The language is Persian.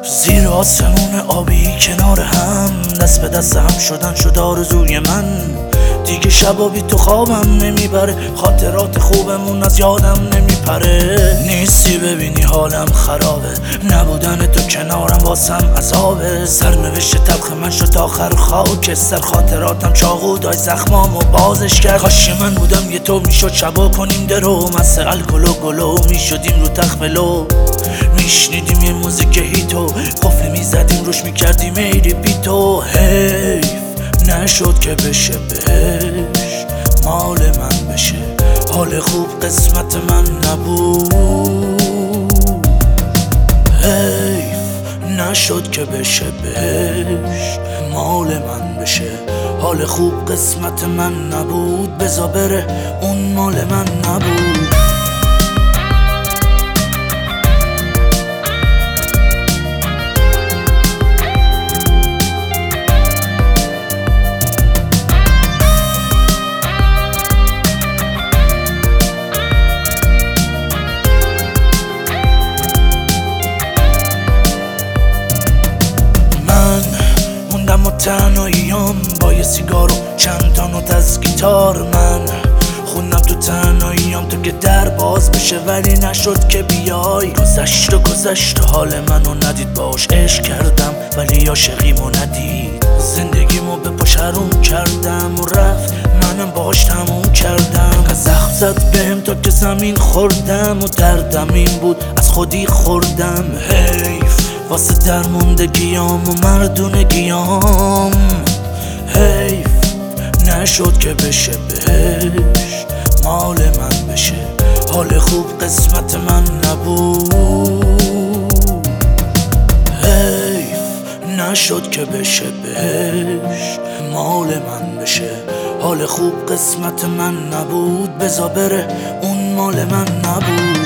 زیر آسمون آبی کنار هم، دست به دست هم شدن شد آرزوی من. دیگه شبا بی تو خوابم نمیبره، خاطرات خوبمون از یادم نمیپره. نیستی ببینی حالم خرابه، نبودن تو کنارم واسم عذابه. سرنوشت تلخ من شد آخر خاکستر، خاطراتم چاقو دای زخمامو بازش کرد. کاش من بودم یه تو میشد شبا کنیم درو، مست الکل و گلو میشدیم رو تخت ملو. میشنیدیم یه موزیک هیتو، قفل میزدیم روش میکردیم ای ریپیتو. حیف نشد که بشه بهش مال من بشه، حال خوب قسمت من نبود. حیف نشد که بشه بهش مال من بشه، حال خوب قسمت من نبود. بزا بره اون مال من نبود. تنهاییام با یه سیگار و چند تا نوت از گیتار، من خوندم تو تنهاییام تو که در باز بشه ولی نشد که بیای. گذشت و حال منو ندید، باش عشق کردم ولی عاشقیمو ندید. زندگیمو به پاش حروم کردم و رفت، منم باش تموم کردم. زخم زد بهم تا که زمین خوردم و دردم این بود از خودی خوردم. حیف واسه درموندگیام و مردونگیام. حیف نشد که بشه بهش مال من بشه، حال خوب قسمت من نبود. حیف نشد که بشه بهش مال من بشه، حال خوب قسمت من نبود. بزا بره اون مال من نبود.